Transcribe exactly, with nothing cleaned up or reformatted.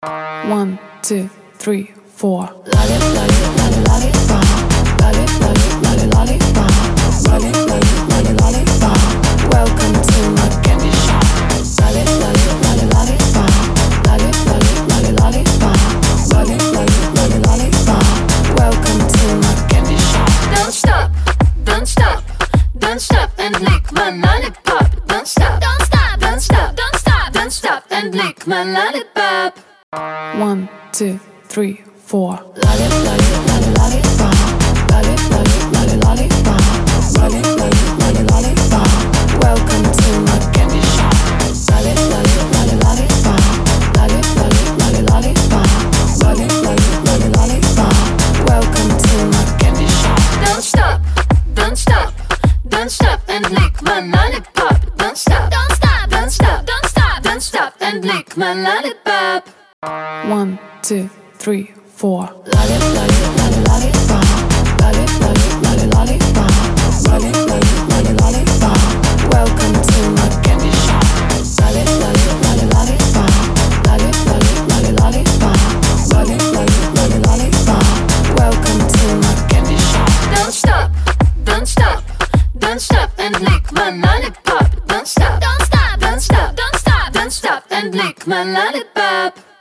One, two, three, four. Lolly, lolly, lolly, lollipop. Lolly, lolly, lolly, lollipop. Lolly, lolly, lolly, lollipop. Welcome to my candy shop. Lolly, lolly, lolly, lollipop. Lolly, lolly, lolly, lollipop. Lolly, lolly, lolly, lollipop. Welcome to my candy shop. Don't stop, don't stop, don't stop and lick my lollipop. Don't stop, don't stop, don't stop, don't stop, don't stop and lick my lollipop. One, two, three, four. Lolly, lolly, lolly, lollipop. Lolly, lolly, lolly, lollipop. Lolly, lolly, lolly, lollipop. Welcome to my candy shop. Lolly, lolly, lolly, lollipop. Lolly, lolly, lolly, lollipop. Lolly, lolly, lolly, lollipop. Welcome to my candy shop. Don't stop, don't stop, don't stop and lick my lollipop. Don't stop, don't stop, don't stop, don't stop, don't stop and lick my lollipop. One, two, three, four. Lolly, lolly, lolly, lollipop. Lolly, lolly, lolly, lollipop. Lolly, lolly, lolly, lollipop. Welcome to my candy shop. Lolly, lolly, lolly, lollipop. Lolly, lolly, lolly, lollipop. Lolly, lolly, lolly, lollipop. Welcome to my candy shop. Don't stop, don't stop, don't stop and lick my lollipop. Don't stop, don't stop, don't stop, don't stop, don't stop and lick my lollipop.